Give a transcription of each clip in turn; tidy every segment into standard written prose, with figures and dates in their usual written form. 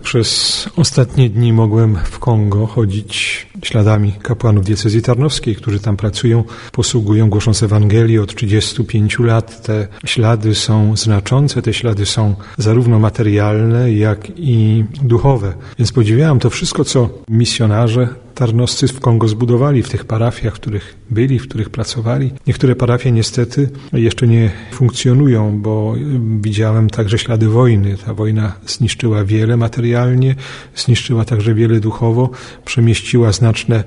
Przez ostatnie dni mogłem w Kongo chodzić śladami kapłanów diecezji tarnowskiej, którzy tam pracują, posługują, głosząc Ewangelię od 35 lat. Te ślady są znaczące, te ślady są zarówno materialne, jak i duchowe. Więc podziwiałem to wszystko, co misjonarze tarnowscy w Kongo zbudowali w tych parafiach, w których byli, w których pracowali. Niektóre parafie niestety jeszcze nie funkcjonują, bo widziałem także ślady wojny. Ta wojna zniszczyła wiele materialnie, zniszczyła także wiele duchowo, przemieściła znaczne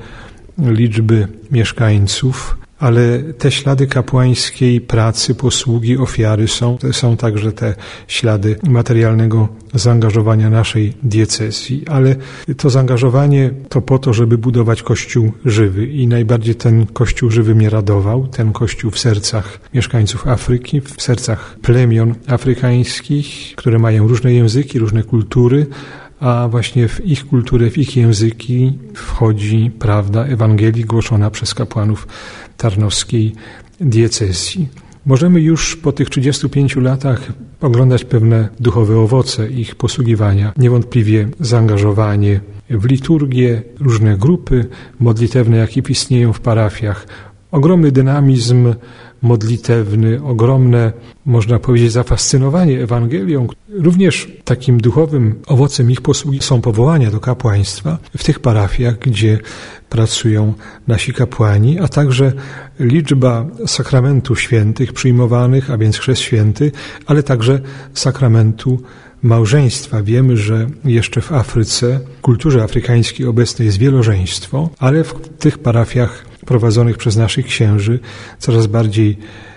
liczby mieszkańców, ale te ślady kapłańskiej pracy, posługi, ofiary są także te ślady materialnego zaangażowania naszej diecezji, ale to zaangażowanie to po to, żeby budować Kościół żywy i najbardziej ten Kościół żywy mnie radował, ten Kościół w sercach mieszkańców Afryki, w sercach plemion afrykańskich, które mają różne języki, różne kultury, a właśnie w ich kulturę, w ich języki wchodzi prawda Ewangelii głoszona przez kapłanów tarnowskiej diecezji. Możemy już po tych 35 latach oglądać pewne duchowe owoce ich posługiwania. Niewątpliwie zaangażowanie w liturgię, różne grupy modlitewne, jakie istnieją w parafiach, ogromny dynamizm modlitewny, ogromne, można powiedzieć, zafascynowanie Ewangelią. Również takim duchowym owocem ich posługi są powołania do kapłaństwa w tych parafiach, gdzie pracują nasi kapłani, a także liczba sakramentów świętych przyjmowanych, a więc chrzest święty, ale także sakramentu małżeństwa. Wiemy, że jeszcze w Afryce, w kulturze afrykańskiej obecne jest wielożeństwo, ale w tych parafiach prowadzonych przez naszych księży coraz bardziej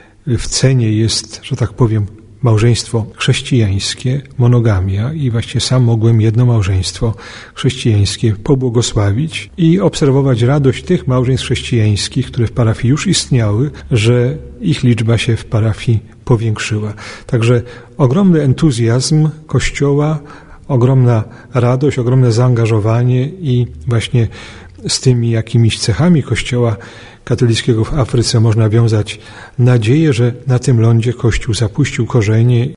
w cenie jest, że tak powiem, małżeństwo chrześcijańskie, monogamia i właśnie sam mogłem jedno małżeństwo chrześcijańskie pobłogosławić i obserwować radość tych małżeństw chrześcijańskich, które w parafii już istniały, że ich liczba się w parafii powiększyła. Także ogromny entuzjazm Kościoła, ogromna radość, ogromne zaangażowanie i właśnie z tymi jakimiś cechami Kościoła katolickiego w Afryce można wiązać nadzieję, że na tym lądzie Kościół zapuścił korzenie